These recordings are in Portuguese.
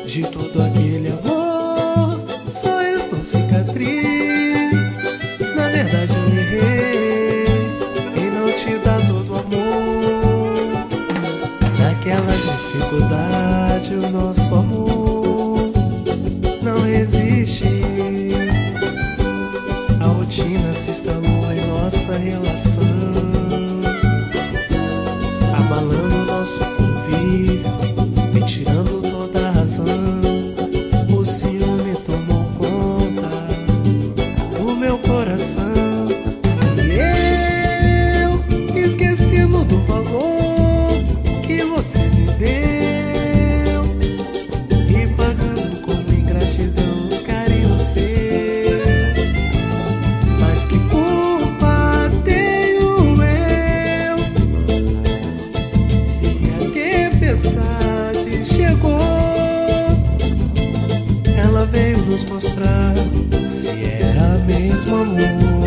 De todo aquele amor só restou cicatriz. Na verdade eu errei em não te dar todo o amor. Naquela dificuldade o nosso amor não resiste. A rotina se instalou em nossa relação, abalando nosso convívio, me tirando toda a razão. O ciúme tomou conta do meu coração, e eu esquecendo do valor que você me deu, e pagando com ingratidão os carinhos seus. Mas que culpa tenho eu se a tempestade chegou? Ela veio nos mostrar se era mesmo amor.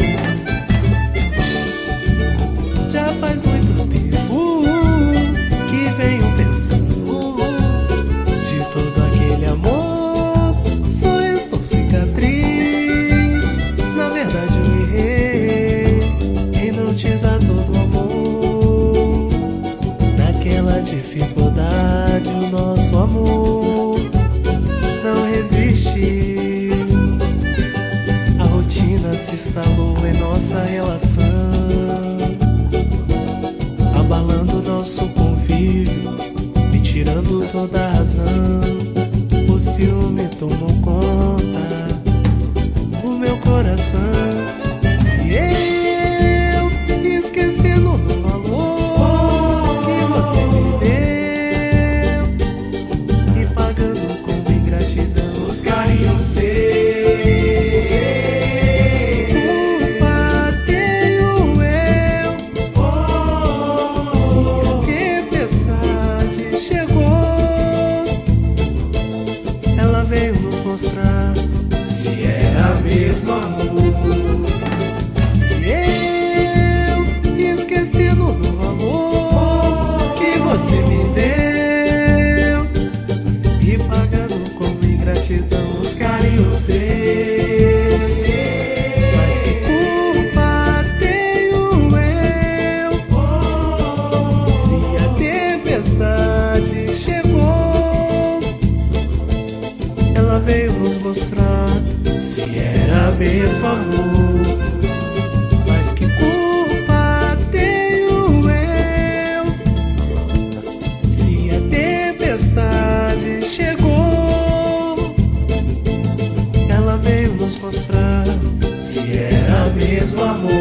Já faz muito tempo que venho pensando, de todo aquele amor só restou cicatriz. Na verdade eu errei em não te dar todo o amor. Naquela dificuldade o nosso amor não resiste. A rotina se instalou em nossa relação, abalando nosso convívio, me tirando toda a razão. O ciúme tomou conta do meu coração, e eu esquecendo do valor que você me deu, e pagando com ingratidão os carinhos seus. Culpa tenho eu se a tempestade chegou? Ela veio nos mostrar se era mesmo amor. E eu esquecendo do valor que você me deu, e pagando com ingratidão os carinhos seus. Mas que culpa tenho eu se a tempestade chegou? Ela veio nos mostrar se era mesmo amor. Mas que culpa tenho eu se a tempestade chegou? Ela veio nos mostrar se era mesmo amor.